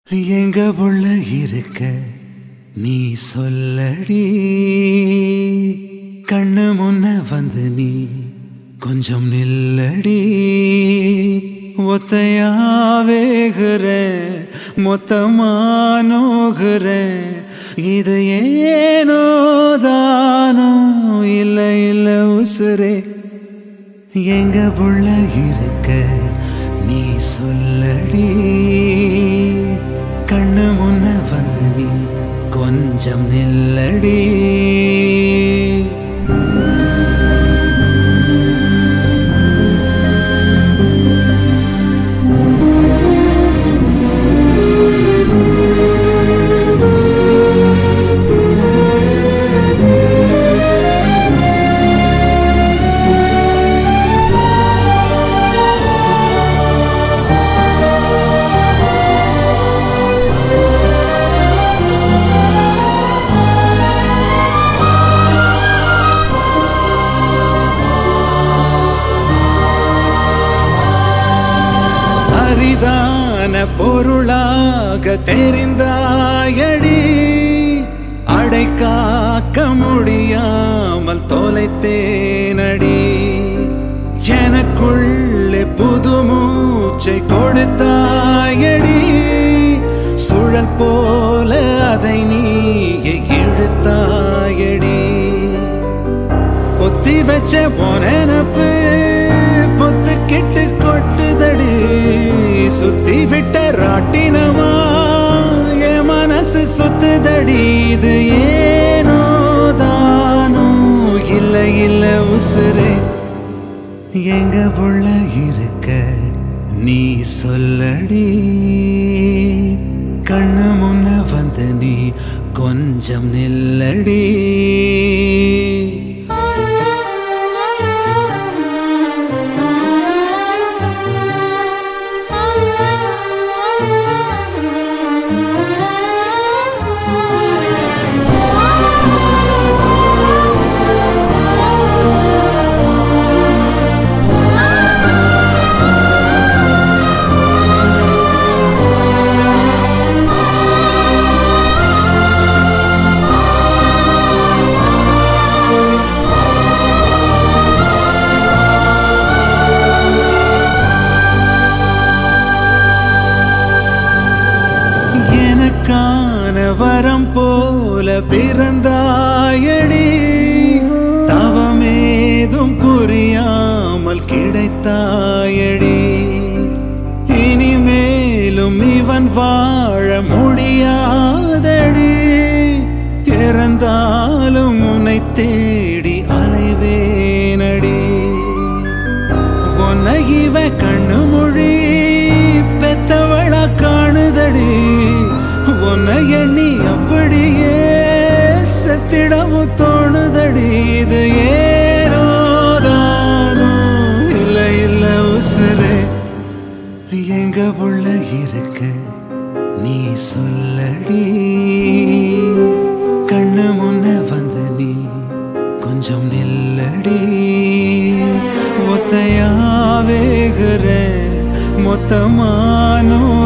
எங்க புள்ள இருக்க நீ சொல்லடி, கண்ணு முன்ன வந்து நீ கொஞ்சம் நில்லடி. ஒத்தையாவேகுற மொத்தமா நோகுற, இது ஏனோ தானோ இல்ல இல்ல உசுரே. எங்க புள்ள இருக்க நீ சொல்லடி, கண்ணு முன்ன வந்து நீ கொஞ்சம் நில்லடி. அரிதான பொருளாக தெரிந்தாயடி, அடைக்காக்க முடியாமல் தொலைத்தேனடி. எனக்குள்ளே புது மூச்சை கொடுத்தாயடி, சுழல் போல அதை நீயே இழுத்தாயடி. பொத்தி வச்ச பொனப்பு பொத்து கெட்டு கொட்டுதடி, சுத்தி விட்ட ராட்டினமா என் மனசு சுத்துதடி. இது ஏனோ தானோ இல்ல இல்ல உசுரே. எங்க புள்ள இருக்க நீ சொல்லடி, கண்ணு முன்ன வந்து நீ கொஞ்சம் நில்லடி. எனக்கான வரம் போல பிறந்தாயடி, தவமேதும் புரியாமல் கிடைத்தாயடி. இனிமேலும் இவன் வாழ முடியாதடி, இறந்தாலும் உன்னை தேடி அலைவேனடி. உன்னை இவ கண்ணு மொழி பெத்தவளா காணுதடி, உன்னை எண்ணி அப்படியே செத்திடவும் தோணுதடி. இது ஏனோ தானோ இல்ல இல்ல உசுரே. எங்க புள்ள இருக்க நீ சொல்லடி, கண்ணு முன்ன வந்து நீ கொஞ்சம் நில்லடி. ஒத்தையாவேகுற மொத்தமானோ